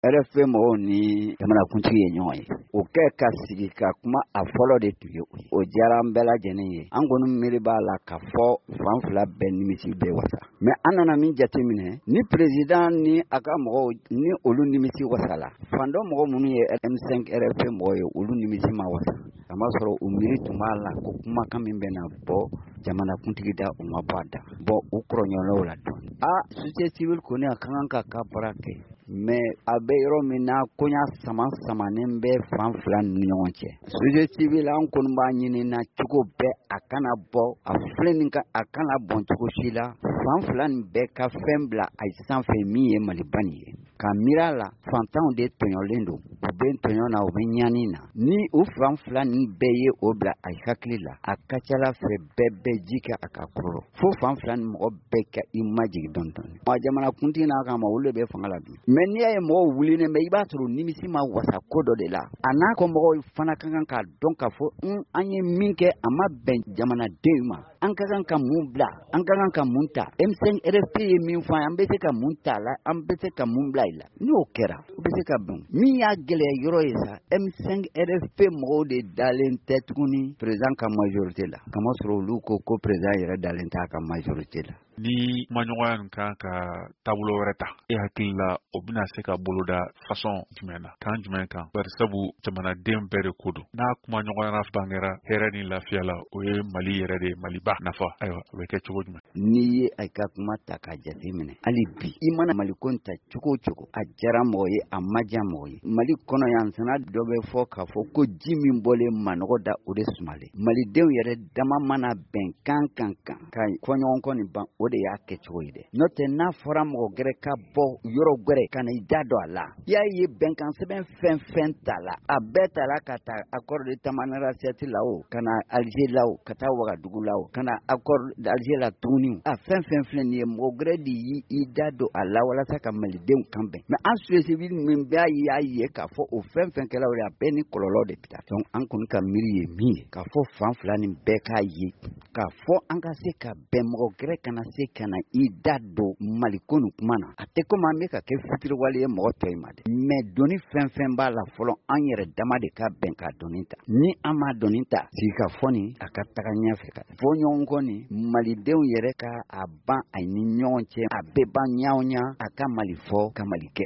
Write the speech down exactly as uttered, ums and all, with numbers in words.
R F mɔgɔw ni jamanakuntigi ye ɲɔgɔn ye o kɛ ka sigi ka kuma a fɔlɔ de tun ye o diyara an bɛɛ lajɛlen ye an kɔni miiri b'a la ka fɔ fan fila bɛɛ nimisi bɛɛ wasa mais an nana min jateminɛ ni président ni a ka mɔgɔw ni olu nimisi wasala fan dɔ mɔgɔ minnu ye M cinq R F mɔgɔw ye olu nimisi ma wasa a ma sɔrɔ u miiri tun b'a la ko kumakan min bɛ na bɔ jamanakuntigi da u ma bɔ a da bɔn u kɔrɔɲɔgɔnw la dɔɔni a société civile kɔni a ka kan ka ka baara kɛ mais a bɛ yɔrɔ min na koɲa sama samanen bɛ fan fila ni ɲɔgɔn cɛ société civile an kɔni b'a ɲini na cogo bɛɛ a kana bɔ a filɛ nin ka a kana bɔn cogo si la fan fila nin bɛɛ ka fɛn bila a sanfɛ min ye Maliba nin ye ka miira la fantanw de tɔɲɔlen don u bɛ tɔɲɔ na u bɛ ɲani na ni u fan fila nin bɛɛ ye o bila a hakili la a ka ca la fɛ bɛɛ bɛ ji kɛ a ka kɔrɔ fo fan fila nin mɔgɔ bɛɛ ka i majigin dɔɔni dɔɔni wa jamanakuntigi n'a ka ma olu de bɛ fanga la bi mais n'i y'a ye mɔgɔw wulilen bɛ i b'a sɔrɔ nimisi ma wasa ko dɔ de la a n'a ko mɔgɔw fana ka kan k'a dɔn k'a fɔ un an ye min kɛ a ma bɛn jamanadenw ma an ka kan ka mun bila an ka kan ka mun ta M cinq R F ye min fɔ an bɛ se ka mun ta la an bɛ se ka mun bila i la n'o kɛra o bɛ se ka bɛn min y'a gɛlɛya yɔrɔ ye sa M cinq R F mɔgɔw de dalen tɛ tuguni président ka majorité la kamasɔrɔ olu ko ko président yɛrɛ dalen t'a ka majorité la ni kumaɲɔgɔnya nin kan ka taabolo wɛrɛ ta e hakili la o bɛna se ka boloda fasɔn jumɛn na kan jumɛn kan bari sabu jamanaden bɛɛ de ko don n'a kumaɲɔgɔnya bangera hɛrɛ ni lafiya la o ye Mali yɛrɛ de Maliba nafa ayiwa o bɛ kɛ cogo jumɛn n'i ye a ka kuma ta ka jateminɛ hali bi i mana Mali ko ta cogo o cogo a diyara mɔgɔ ye a ma diya mɔgɔ ye Mali kɔnɔ yan sana dɔ bɛ fɔ k'a fɔ ko ji min bɔlen manɔgɔ da o de sumalen malidenw yɛrɛ dama mana bɛn kan kan kan ka fɔɲɔgɔn kɔ nin ban o de y'a kɛ cogo ye dɛ n'o tɛ n'a fɔra mɔgɔ gɛrɛ ka bɔ yɔrɔ gɛrɛ ka na i da don a la i y'a ye bɛnkan sɛbɛn fɛn fɛn ta la a bɛɛ ta la ka taa accord de Tamanrasset la o ka na Alger la o ka taa Wagadugu la o ka na accord d'Alger la tuguni a fɛn fɛn filɛ nin ye mɔgɔ gɛrɛ de y'i i da don a la walasa ka malidenw kan bɛn mais an société civile min b'a y'a ye k'a fɔ o fɛn fɛn kɛla o de a bɛɛ ni kɔlɔlɔ de bi taa donc an kɔni ka miiri ye min ye k'a fɔ fan fila nin bɛɛ k'a ye k'a fɔ an ka se ka bɛn mɔgɔ gɛrɛ kana se ka na i da don Mali ko nin kuma na a tɛ komi an bɛ ka kɛ fitiriwale ye mɔgɔ tɔw ma dɛ mais doni fɛn fɛn b'a la fɔlɔ an yɛrɛ dama de ka bɛn ka doni ta ni an ma doni ta sigi ka fɔ nin a ka taga ɲɛfɛ ka fɔ ɲɔgɔn kɔ nin malidenw yɛrɛ ka a ban a ni ɲɔgɔn cɛ a bɛɛ ban ɲaw ɲa a ka Mali fɔ ka Mali kɛ